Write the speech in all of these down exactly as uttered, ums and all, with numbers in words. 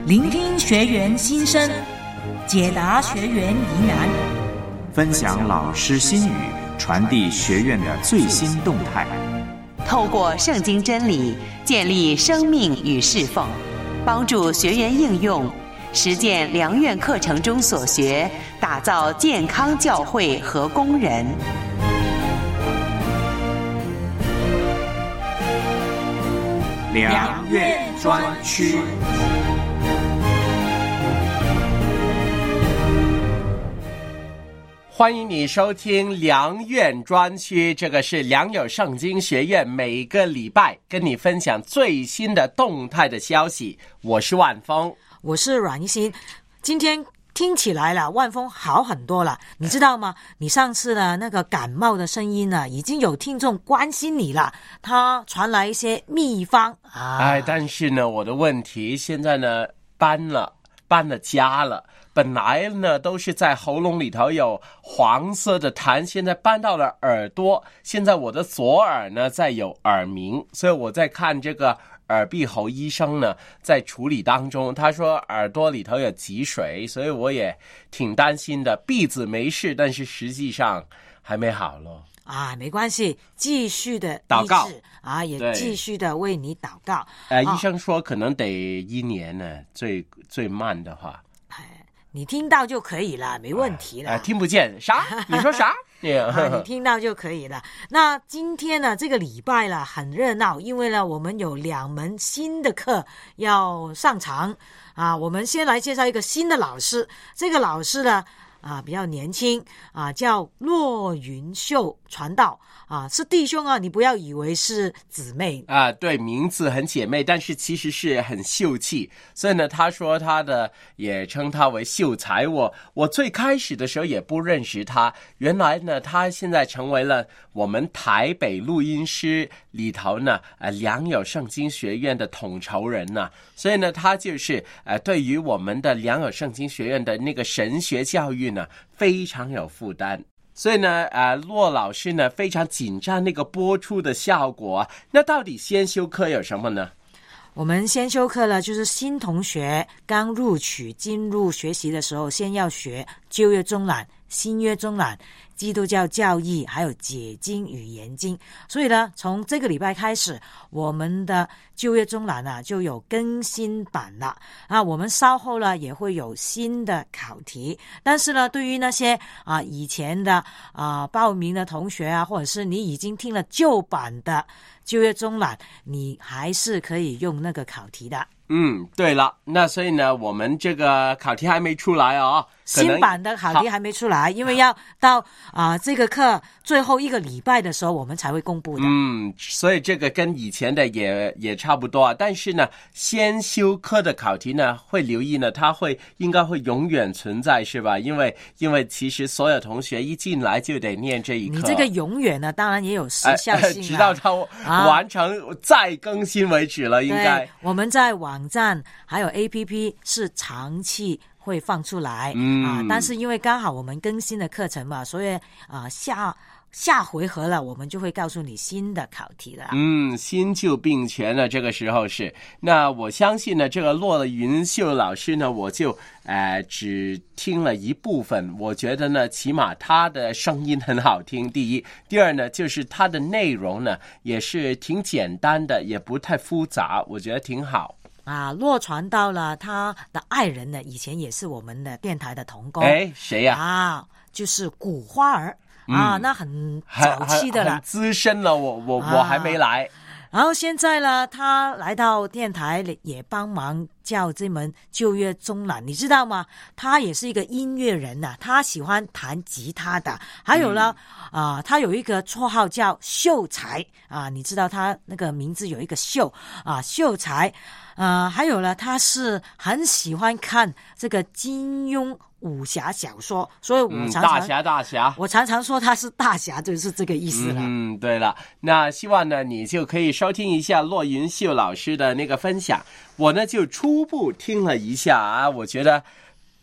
聆听学员心声，解答学员疑难， 分享老师心语，传递学院的最新动态。 透过圣经真理建立生命与侍奉，帮助学员应用实践良院课程中所学，打造健康教会和工人。 良院专区。 欢迎你收听良院专区，这个是良友圣经学院每个礼拜跟你分享最新的动态的消息。我是万峰， 我是阮一心。今天听起来了，万峰好很多了，你知道吗？你上次的那个感冒的声音呢，已经有听众关心你了，他传来一些秘方啊。 哎，但是呢，我的问题现在呢搬了，搬了家了。本来呢都是在喉咙里头有黄色的痰，现在搬到了耳朵，现在我的左耳呢在有耳鸣，所以我在看这个耳鼻喉医生呢在处理当中，他说耳朵里头有积水，所以我也挺担心的。鼻子没事，但是实际上还没好咯。 啊，没关系，继续的祷告啊，也继续的为你祷告。 呃，医生说可能得一年呢，最最慢的话。 你听到就可以了，没问题了。 哎，听不见啥？你说啥？ 啊，你听到就可以了。那今天呢，这个礼拜了很热闹，因为呢，我们有两门新的课要上场啊。我们先来介绍一个新的老师，这个老师呢啊比较年轻啊，叫骆云秀传道啊，是弟兄啊，你不要以为是姊妹啊。对，名字很姐妹，但是其实是很秀气，所以呢，他说他的也称他为秀才。我我最开始的时候也不认识他，原来呢，他现在成为了我们台北录音师里头呢，呃，良友圣经学院的统筹人呢、啊，所以呢，他就是呃，对于我们的良友圣经学院的那个神学教育呢，非常有负担。所以呢，呃，骆老师呢非常紧张那个播出的效果啊。那到底先修课有什么呢？ 我们先修课呢，就是新同学刚入曲进入学习的时候，先要学旧约中览、新约中览、基督教教义，还有解经与研经。所以呢，从这个礼拜开始，我们的旧约中览呢就有更新版了啊。我们稍后呢也会有新的考题，但是呢，对于那些啊以前的啊报名的同学啊，或者是你已经听了旧版的旧约中览，你还是可以用那个考题的。 嗯，对了，那所以呢，我们这个考题还没出来哦， 新版的考题还没出来，因为要到啊、呃、这个课最后一个礼拜的时候，我们才会公布的。 嗯，所以这个跟以前的也也差不多啊。但是呢，先修课的考题呢，会留意呢，它会应该会永远存在，是吧？因为因为其实所有同学一进来就得念这一课。 你这个永远呢，当然也有时效性、啊呃、 直到它完成、啊、再更新为止了，应该。 我们在网网站还有 A P P 是长期会放出来、嗯、啊，但是因为刚好我们更新的课程嘛，所以啊下下回合了，我们就会告诉你新的考题了。 嗯，新旧并全了，这个时候是。那我相信呢，这个骆云秀老师呢，我就呃只听了一部分，我觉得呢，起码他的声音很好听。第一，第二呢，就是他的内容呢也是挺简单的，也不太复杂，我觉得挺好。 啊，骆传道了，他的爱人呢，以前也是我们的电台的同工。 哎，谁呀、 啊？啊，就是古花儿、嗯、啊，那很早期的了， 很资深了，我我、啊、我还没来。 然后现在呢，他来到电台也帮忙教这门旧约中览，你知道吗？他也是一个音乐人呐、啊，他喜欢弹吉他的。还有呢，啊、嗯呃，他有一个绰号叫秀才啊，你知道他那个名字有一个秀啊，秀才。呃，还有呢，他是很喜欢看这个金庸武侠小说，所以我常常、嗯、 大侠大侠， 我常常说他是大侠，就是这个意思了。 嗯，对了，那希望呢，你就可以收听一下骆云秀老师的那个分享。我呢就初步听了一下啊，我觉得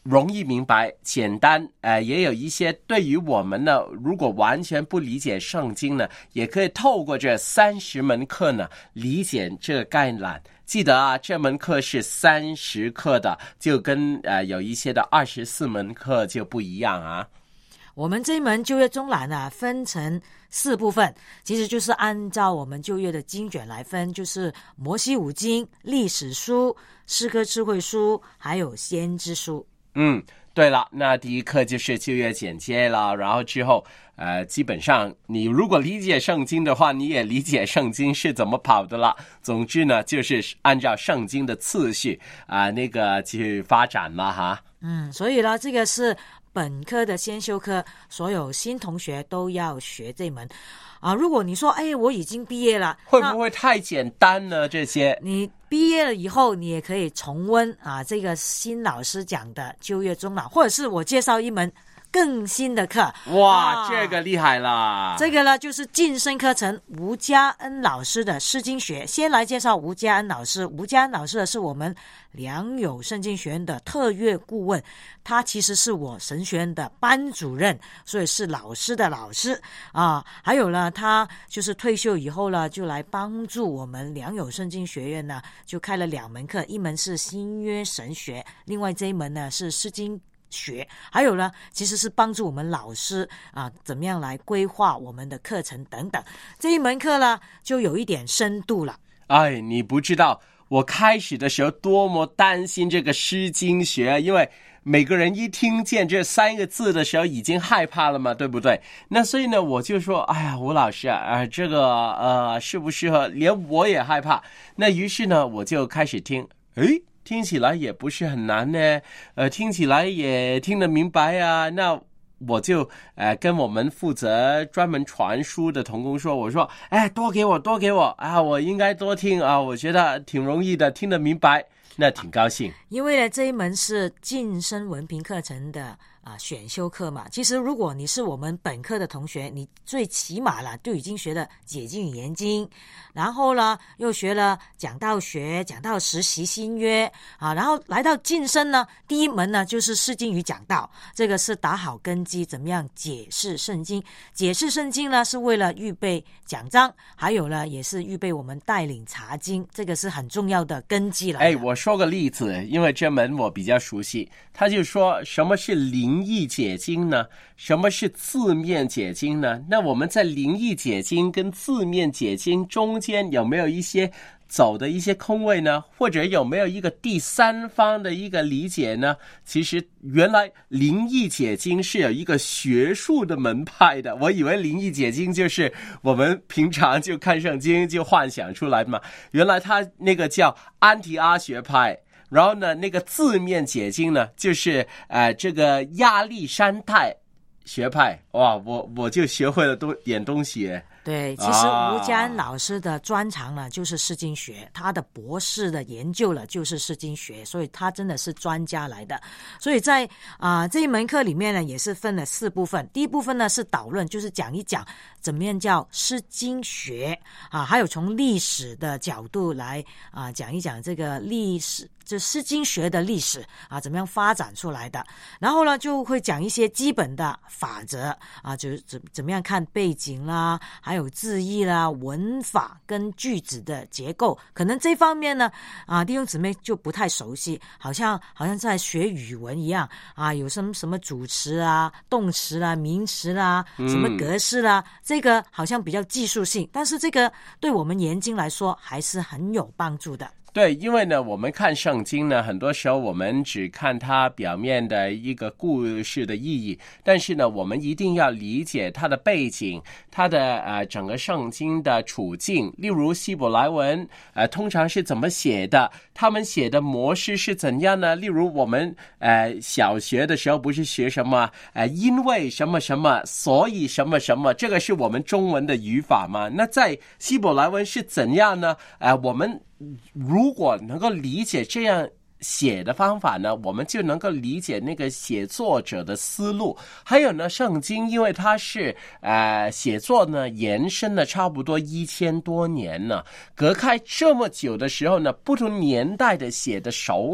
容易明白简单，呃，也有一些对于我们呢，如果完全不理解圣经呢，也可以透过这三十门课呢理解这个概览。记得啊，这门课是三十课的，就跟呃有一些的二十四门课就不一样啊。 我们这一门旧约中览啊，分成四部分，其实就是按照我们旧约的经卷来分，就是摩西五经、历史书、诗歌智慧书，还有先知书。 嗯，对了，那第一课就是旧约简介了，然后之后呃，基本上你如果理解圣经的话，你也理解圣经是怎么跑的了。总之呢，就是按照圣经的次序啊、呃，那个去发展了哈。 嗯，所以呢，这个是本科的先修课，所有新同学都要学这门啊。如果你说，哎，我已经毕业了， 会不会太简单呢？这些你毕业了以后，你也可以重温啊，这个新老师讲的旧约中览，或者是我介绍一门更新的课。 哇、 啊、 这个厉害啦！ 这个呢就是晋升课程吴家恩老师的诗经学。先来介绍吴家恩老师。吴家恩老师是我们良友圣经学院的特约顾问，他其实是我神学院的班主任，所以是老师的老师啊。还有呢，他就是退休以后呢，就来帮助我们良友圣经学院呢，就开了两门课，一门是新约神学，另外这一门呢是诗经学。还有呢，其实是帮助我们老师啊，怎么样来规划我们的课程等等。这一门课呢，就有一点深度了。 哎，你不知道我开始的时候多么担心这个诗经学，因为每个人一听见这三个字的时候已经害怕了嘛，对不对？那所以呢，我就说，哎呀，吴老师啊，呃、这个呃适不适合？连我也害怕。那于是呢，我就开始听，诶。听起来也不是很难呢，呃，听起来也听得明白啊。那我就呃跟我们负责专门传书的同工说，我说，哎，多给我，多给我啊，我应该多听啊，我觉得挺容易的，听得明白，那挺高兴。 因为呢，这一门是晋升文凭课程的啊选修课嘛。其实如果你是我们本科的同学，你最起码啦都已经学了解经语言经，然后呢又学了讲道学、讲道实习新约啊，然后来到晋升呢，第一门呢就是诗经与讲道，这个是打好根基，怎么样解释圣经。解释圣经呢是为了预备讲章，还有呢也是预备我们带领查经，这个是很重要的根基了。 哎，我说个例子，因为这门我比较熟悉，他就说什么是灵意解经呢？什么是字面解经呢？那我们在灵意解经跟字面解经中间有没有一些走的一些空位呢？或者有没有一个第三方的一个理解呢？其实原来灵意解经是有一个学术的门派的，我以为灵意解经就是我们平常就看圣经就幻想出来的嘛，原来他那个叫安提阿学派。然后呢，那个字面解经呢，就是呃这个亚历山大学派。哇，我我就学会了多点东西。 对，其实吴家恩老师的专长呢就是诗经学，他的博士的研究了就是诗经学，所以他真的是专家来的。所以在啊、呃、这一门课里面呢，也是分了四部分。第一部分呢是导论，就是讲一讲怎么样叫诗经学啊，还有从历史的角度来啊讲一讲这个历史，就诗经学的历史啊怎么样发展出来的。然后呢就会讲一些基本的法则啊，就是怎怎么样看背景啦，还有字义啦、文法跟句子的结构，可能这方面呢啊弟兄姊妹就不太熟悉，好像好像在学语文一样啊，有什么什么主词啊、动词啦、名词啦、什么格式啦、嗯、这个好像比较技术性，但是这个对我们研经来说还是很有帮助的。 对，因为呢，我们看圣经呢，很多时候我们只看它表面的一个故事的意义，但是呢，我们一定要理解它的背景，它的呃整个圣经的处境。例如希伯来文，呃，通常是怎么写的？他们写的模式是怎样呢？例如我们呃小学的时候不是学什么呃因为什么什么，所以什么什么，这个是我们中文的语法嘛？那在希伯来文是怎样呢？呃，我们如果能够理解这样写的方法呢，我们就能够理解那个写作者的思路。还有呢，圣经因为它是呃写作呢延伸了差不多一千多年呢，隔开这么久的时候呢，不同年代的写的手法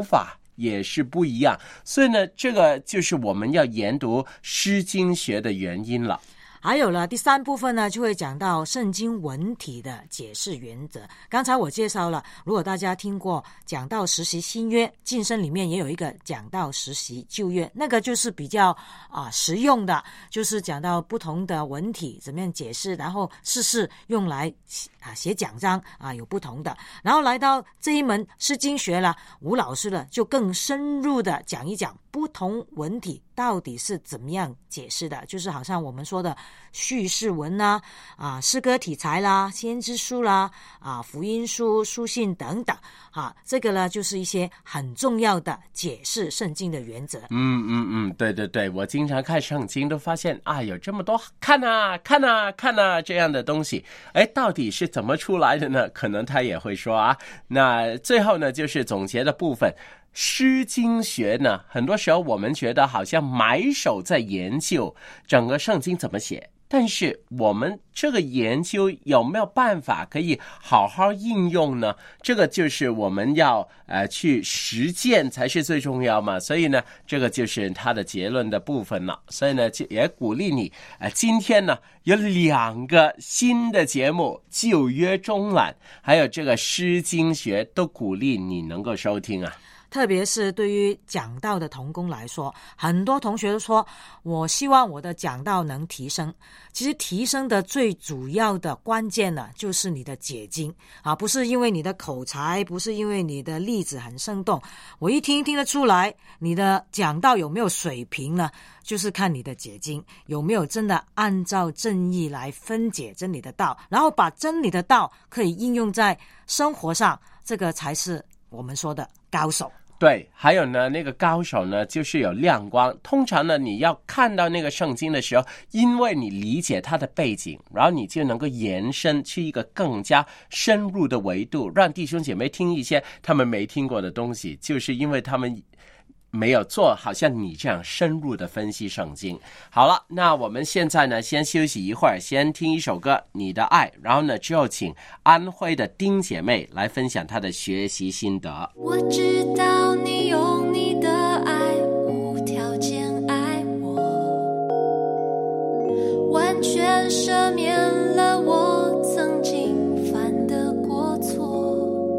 也是不一样。所以呢，这个就是我们要研读诗经学的原因了。 还有了第三部分呢，就会讲到圣经文体的解释原则。刚才我介绍了，如果大家听过讲道实习新约，晋升里面也有一个讲道实习旧约，那个就是比较啊实用的，就是讲到不同的文体怎么样解释，然后试试用来啊写讲章啊有不同的。然后来到这一门诗经学了，吴老师呢就更深入的讲一讲不同文体到底是怎么样解释的，就是好像我们说的叙事文啦、啊诗歌题材啦、先知书啦、啊福音书、书信等等，啊这个呢就是一些很重要的解释圣经的原则。 嗯嗯嗯，对对对，我经常看圣经都发现啊，有这么多看啊看啊看啊这样的东西，哎，到底是怎么出来的呢？可能他也会说啊。那最后呢，就是总结的部分。诗经学呢，很多时候我们觉得好像埋首在研究整个圣经怎么写，但是我们这个研究有没有办法可以好好应用呢？这个就是我们要呃去实践才是最重要嘛。所以呢，这个就是他的结论的部分了。所以呢，也鼓励你呃今天呢有两个新的节目，旧约中览还有这个诗经学，都鼓励你能够收听啊。 特别是对于讲道的同工来说，很多同学都说我希望我的讲道能提升。其实提升的最主要的关键呢，就是你的解经啊，不是因为你的口才，不是因为你的例子很生动，我一听听得出来你的讲道有没有水平呢？就是看你的解经有没有真的按照正义来分解真理的道，然后把真理的道可以应用在生活上，这个才是我们说的高手。 对，还有呢，那个高手呢，就是有亮光。通常呢，你要看到那个圣经的时候，因为你理解它的背景，然后你就能够延伸去一个更加深入的维度，让弟兄姐妹听一些他们没听过的东西，就是因为他们没有做好像你这样深入的分析圣经。好了，那我们现在呢先休息一会儿，先听一首歌《你的爱》，然后呢之后请安徽的丁姐妹来分享她的学习心得。 我知道你用你的爱无条件爱我，完全赦免了我曾经犯的过错，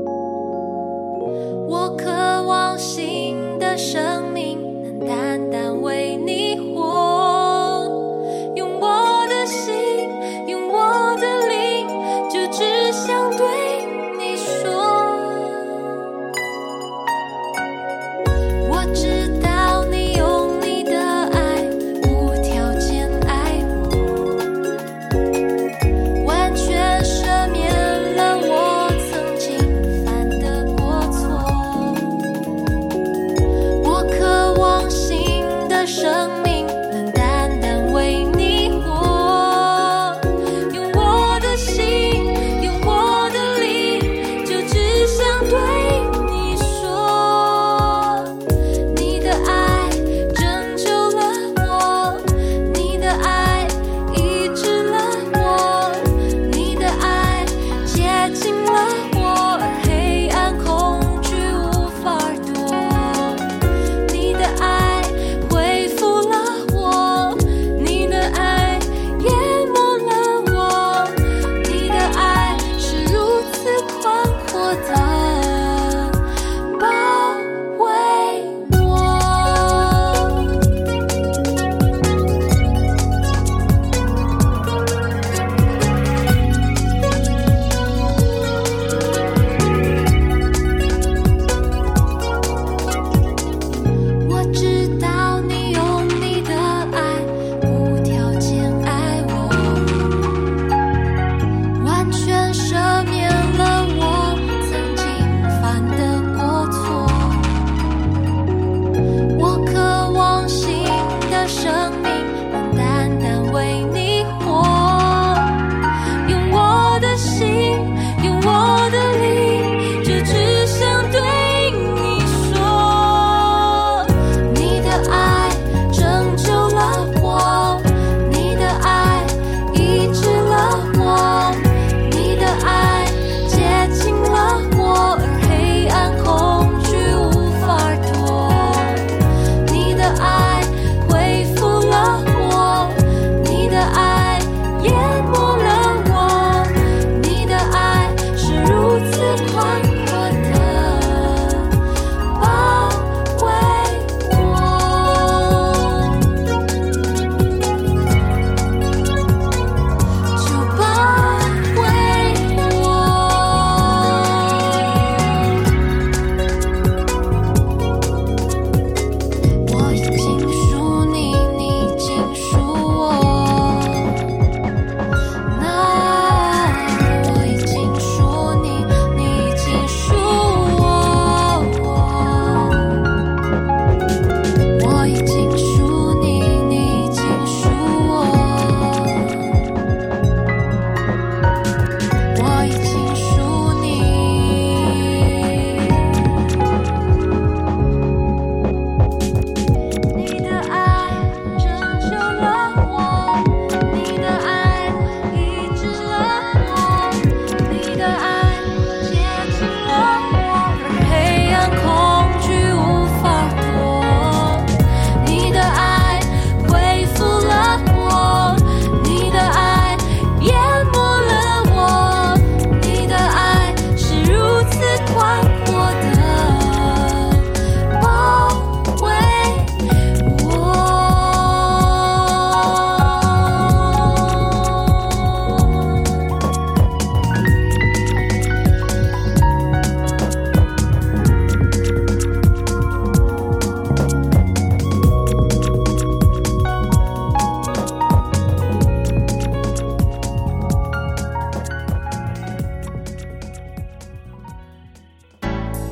我渴望新的生命能单单为你活，用我的心，用我的灵，就只想对你说，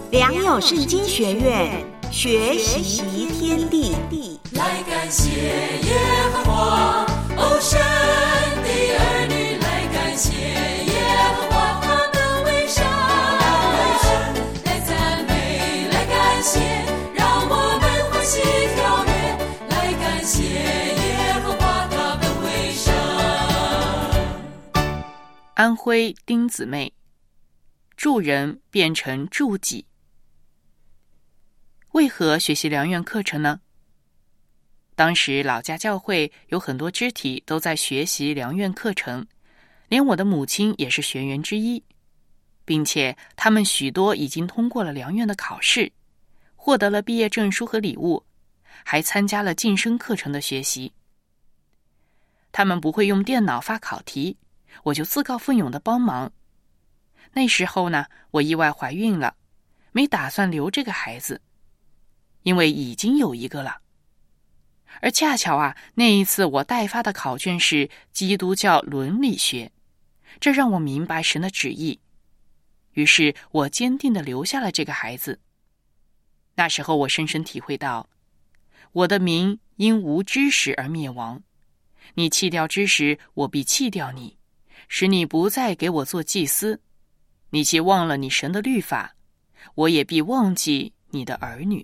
良友圣经学院，学习天地。 来感谢耶和华，哦，神的儿女来感谢耶和华，他的为善，来赞美，来感谢，让我们欢喜跳跃，来感谢耶和华，他的为善。 安徽丁姊妹，助人变成助己。为何学习良缘课程呢？当时老家教会有很多肢体都在学习良缘课程，连我的母亲也是学员之一，并且他们许多已经通过了良缘的考试，获得了毕业证书和礼物，还参加了晋升课程的学习。他们不会用电脑发考题，我就自告奋勇地帮忙。那时候呢，我意外怀孕了，没打算留这个孩子，因为已经有一个了。而恰巧啊，那一次我代发的考卷是基督教伦理学，这让我明白神的旨意。于是我坚定地留下了这个孩子。那时候我深深体会到，我的民因无知识而灭亡，你弃掉知识，我必弃掉你，使你不再给我做祭司。你既忘了你神的律法，我也必忘记你的儿女。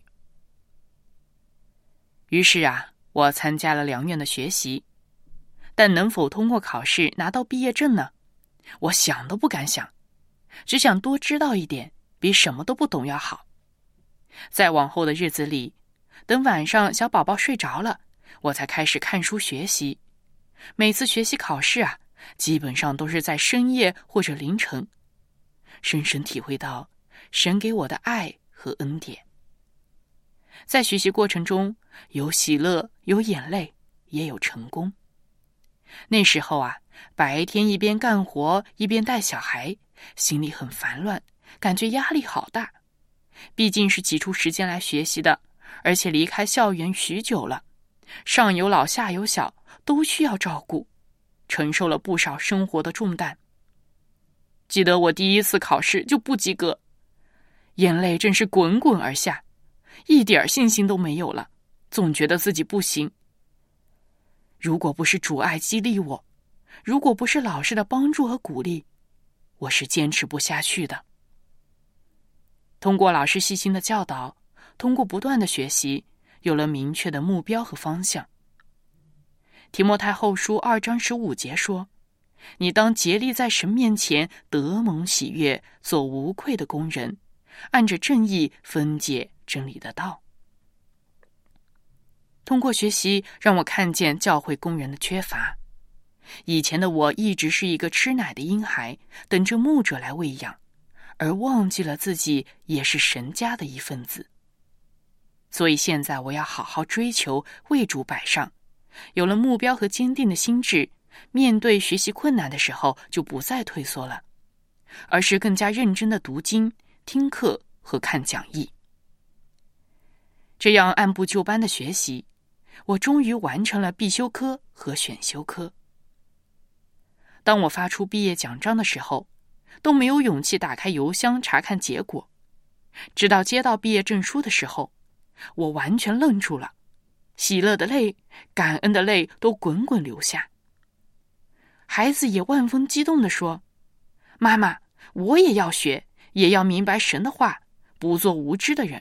于是啊，我参加了良缘的学习，但能否通过考试拿到毕业证呢？我想都不敢想，只想多知道一点，比什么都不懂要好。在往后的日子里，等晚上小宝宝睡着了，我才开始看书学习。每次学习考试啊，基本上都是在深夜或者凌晨，深深体会到神给我的爱和恩典。在学习过程中，有喜乐，有眼泪，也有成功。那时候啊，白天一边干活一边带小孩，心里很烦乱，感觉压力好大。毕竟是挤出时间来学习的，而且离开校园许久了，上有老下有小，都需要照顾，承受了不少生活的重担。记得我第一次考试就不及格，眼泪真是滚滚而下，一点信心都没有了，总觉得自己不行。如果不是主爱激励我，如果不是老师的帮助和鼓励，我是坚持不下去的。通过老师细心的教导，通过不断的学习，有了明确的目标和方向。提摩太后书二章十五节说，你当竭力在神面前得蒙喜悦，做无愧的工人，按着正义分解真理的道。通过学习，让我看见教会工人的缺乏。以前的我一直是一个吃奶的婴孩，等着牧者来喂养，而忘记了自己也是神家的一份子。所以现在我要好好追求，为主摆上。有了目标和坚定的心智，面对学习困难的时候，就不再退缩了，而是更加认真地读经、听课和看讲义。这样按部就班的学习，我终于完成了必修科和选修科。当我发出毕业奖章的时候，都没有勇气打开邮箱查看结果。直到接到毕业证书的时候，我完全愣住了，喜乐的泪、感恩的泪都滚滚流下。孩子也万分激动地说，妈妈，我也要学，也要明白神的话，不做无知的人。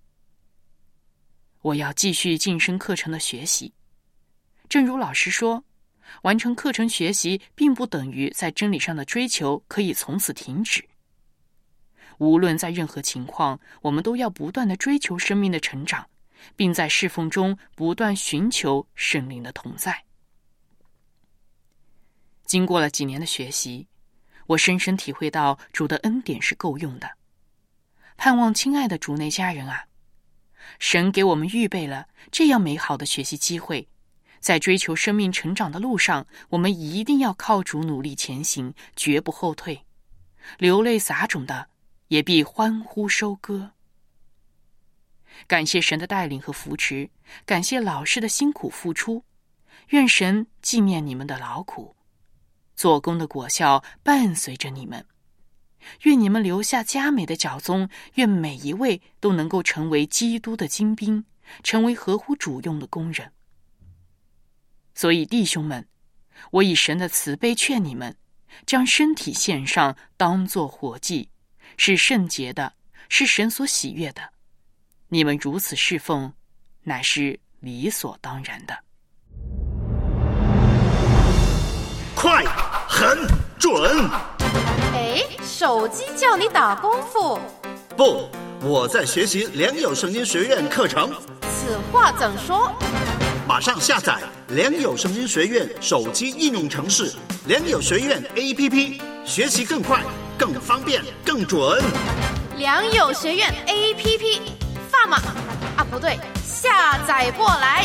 我要继续晋升课程的学习。正如老师说，完成课程学习并不等于在真理上的追求可以从此停止。无论在任何情况，我们都要不断地追求生命的成长，并在侍奉中不断寻求圣灵的同在。经过了几年的学习，我深深体会到主的恩典是够用的。盼望亲爱的主内家人啊，神给我们预备了这样美好的学习机会，在追求生命成长的路上，我们一定要靠主努力前行，绝不后退。流泪撒种的，也必欢呼收割。感谢神的带领和扶持，感谢老师的辛苦付出，愿神纪念你们的劳苦，做工的果效伴随着你们。 愿你们留下佳美的脚踪，愿每一位都能够成为基督的精兵，成为合乎主用的工人。所以弟兄们，我以神的慈悲劝你们，将身体献上，当作活祭，是圣洁的，是神所喜悦的。你们如此侍奉，乃是理所当然的。 快、狠、准！ 哎，手机叫你打功夫？ 不，我在学习良友声音学院课程。 此话怎说？ 马上下载良友声音学院手机应用程式良友学院 A P P， 学习更快、更方便、更准。 良友学院 A P P， 发嘛啊不对，下载过来。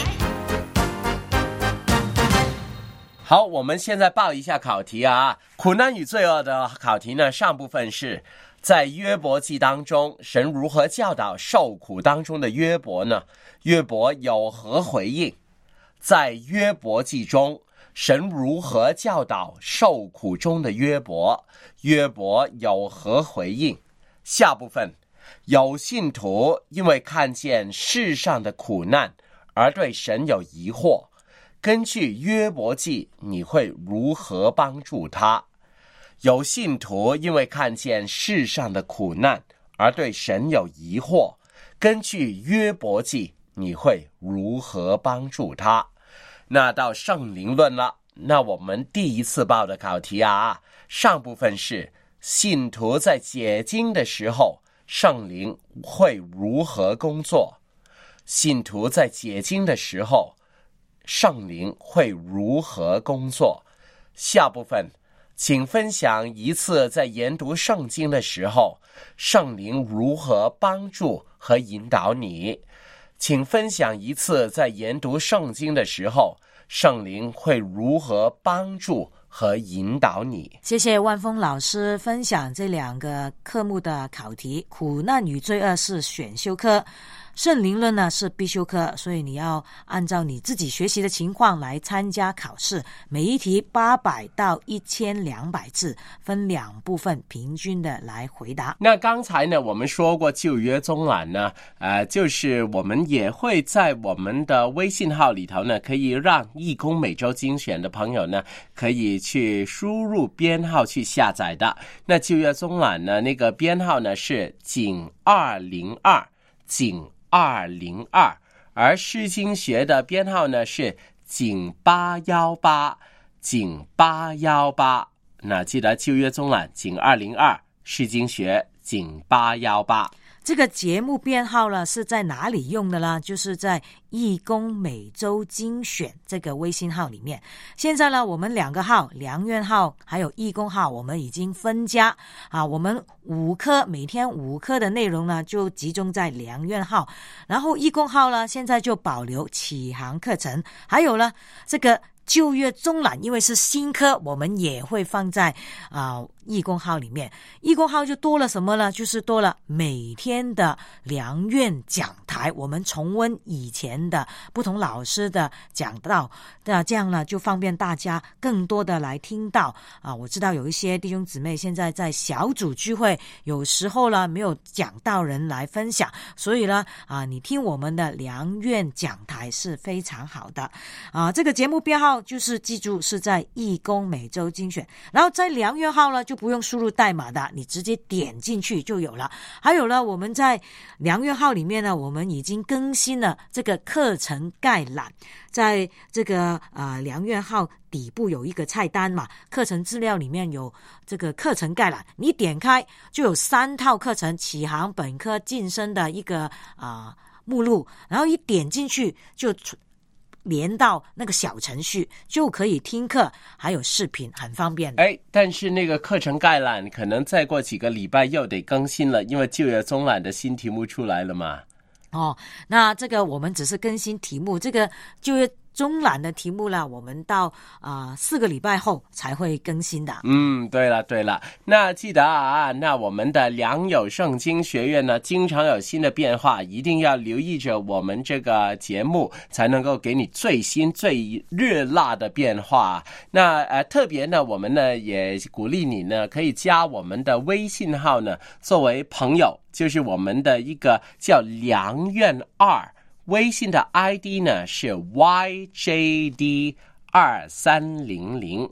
好，我们现在报一下考题啊。苦难与罪恶的考题呢，上部分是在约伯记当中，神如何教导受苦当中的约伯呢？约伯有何回应？在约伯记中，神如何教导受苦中的约伯？约伯有何回应？下部分，有信徒因为看见世上的苦难而对神有疑惑，根据约伯记，你会如何帮助他？有信徒因为看见世上的苦难而对神有疑惑，根据约伯记，你会如何帮助他？那到圣灵论了，那我们第一次报的考题啊，上部分是信徒在解经的时候，圣灵会如何工作？信徒在解经的时候，圣灵会如何工作？下部分，请分享一次在研读圣经的时候，圣灵如何帮助和引导你。请分享一次在研读圣经的时候，圣灵会如何帮助和引导你。 谢谢万峰老师分享这两个科目的考题。苦难与罪恶是选修科，圣灵论呢是必修科，所以你要按照你自己学习的情况来参加考试。每一题八百到一千两百字，分两部分平均的来回答。 那刚才呢，我们说过旧约中览呢，呃，就是我们也会在我们的微信号里头呢，可以让义工每周精选的朋友呢，可以去输入编号去下载的。那旧约中览呢，那个编号呢是井二零二，井二零二，而诗经学的编号呢是井八一八，井八一八。那记得旧约中览井二零二，诗经学井八一八。 这个节目编号呢是在哪里用的呢？就是在义工每周精选这个微信号里面。现在呢，我们两个号，良院号还有义工号，我们已经分家啊。我们五科每天五科的内容呢，就集中在良院号，然后义工号呢，现在就保留启航课程，还有呢这个旧约中览，因为是新科，我们也会放在啊、呃、义工号里面。义工号就多了什么呢？就是多了每天的良院讲台，我们重温以前的不同老师的讲道，那这样呢就方便大家更多的来听到啊。我知道有一些弟兄姊妹现在在小组聚会，有时候呢没有讲道人来分享，所以呢啊，你听我们的良院讲台是非常好的啊。这个节目编号就是记住是在义工每周精选，然后在良院号呢就不用输入代码的，你直接点进去就有了。还有呢，我们在良院号里面呢，我们已经更新了这个课程概览，在这个呃良院号底部有一个菜单嘛，课程资料里面有这个课程概览，你点开就有三套课程，启航、本科、晋升的一个啊、呃、目录，然后一点进去就连到那个小程序，就可以听课还有视频，很方便。 哎，但是那个课程概览可能再过几个礼拜又得更新了，因为旧约中览的新题目出来了嘛。 哦，那这个我们只是更新题目，这个旧约中览的题目呢，我们到啊、呃、四个礼拜后才会更新的。 嗯，对了对了，那记得啊，那我们的良友圣经学院呢，经常有新的变化，一定要留意着我们这个节目，才能够给你最新最热辣的变化。那呃，特别呢，我们呢也鼓励你呢，可以加我们的微信号呢，作为朋友，就是我们的一个叫良院二。微信的 I D 呢是 Y J D 二三零零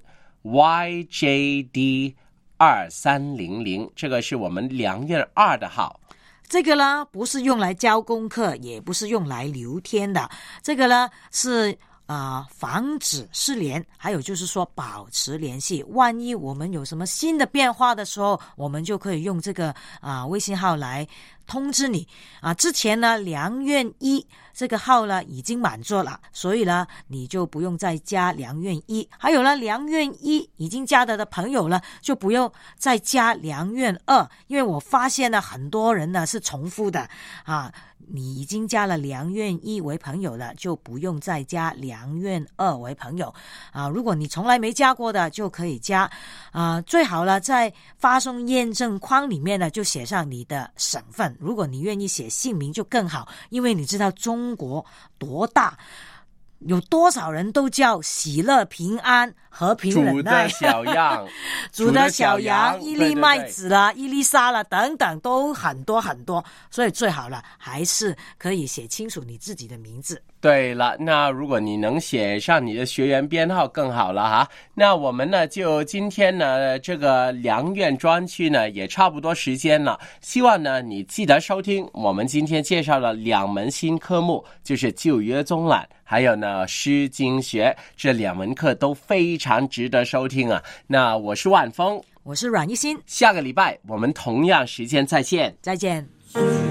Y J D 二三零零，这个是我们良院二的号。 这个呢不是用来教功课，也不是用来聊天的，这个呢是啊、呃，防止失联，还有就是说保持联系。万一我们有什么新的变化的时候，我们就可以用这个啊、呃、微信号来通知你啊。之前呢，良院一这个号呢已经满座了，所以呢你就不用再加良院一。还有呢，良院一已经加的的朋友呢，就不用再加良院二，因为我发现呢很多人呢是重复的啊。你已经加了良院一为朋友了，就不用再加良院二为朋友啊。如果你从来没加过的，就可以加啊。最好了，在发送验证框里面呢，就写上你的省份。如果你愿意写姓名就更好，因为你知道中国多大，有多少人都叫喜乐平安和平忍耐， 煮的小羊煮的小羊伊利麦子啦，伊丽莎啦等等都很多很多，所以最好了还是可以写清楚你自己的名字。 对了，那如果你能写上你的学员编号更好了哈。那我们呢就今天呢这个良院专区呢也差不多时间了，希望呢你记得收听。我们今天介绍了两门新科目，就是旧约中览还有呢诗经学，这两门课都非常值得收听啊。那我是万峰， 我是阮一心， 下个礼拜我们同样时间再见， 再见。